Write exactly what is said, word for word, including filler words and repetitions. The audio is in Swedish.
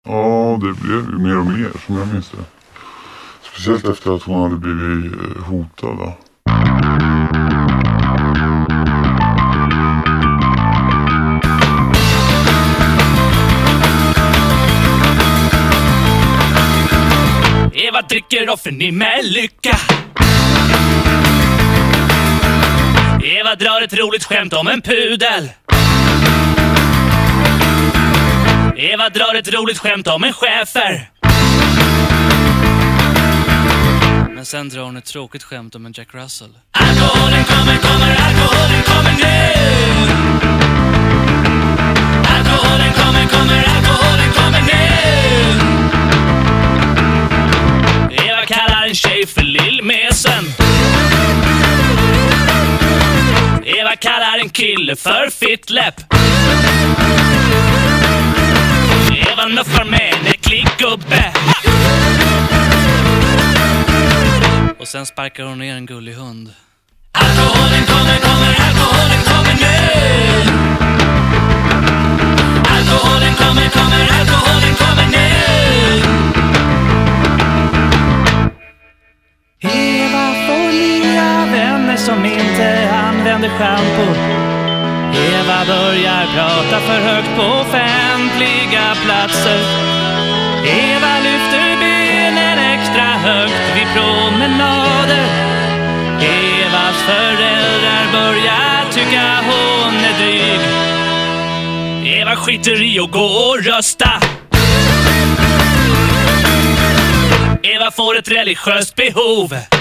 Ja, det blev ju mer och mer som jag minns det. Speciellt efter att hon hade blivit hotad då. Eva dricker offen i med lycka. Eva drar ett roligt skämt om en pudel. Eva drar ett roligt skämt om en schäfer. Men sen drar hon ett tråkigt skämt om en Jack Russell. Alkoholen kommer, kommer, alkoholen kommer nu. Alkoholen kommer, kommer, alkoholen kommer nu. Eva kallar en tjej för lillmesen. Eva kallar en kille för fittläpp. Eva nuffar med en äcklig gubbe. Och sen sparkar hon ner en gullig hund. Alkoholen kommer, kommer, alkoholen kommer nu. Alkoholen kommer, kommer, alkoholen kommer nu. Eva får nya vänner som inte använder shampoo. Eva börjar prata för högt på offentliga platser. Eva lyfter benen extra högt vid promenader. Evas föräldrar börjar tycka hon är dryg. Eva skiter i att gå och rösta. Eva får ett religiöst behov.